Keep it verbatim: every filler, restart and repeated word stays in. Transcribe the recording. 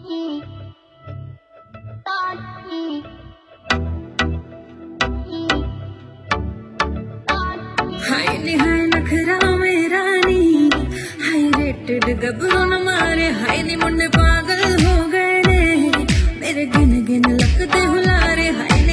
हाय नी हाय नखरा मेरा नी, हाय रेटेड गबरू न मारे, हाय नी मुंडे पागल हो गए ने, मेरे गिन गिन लकते हुलारे, हाय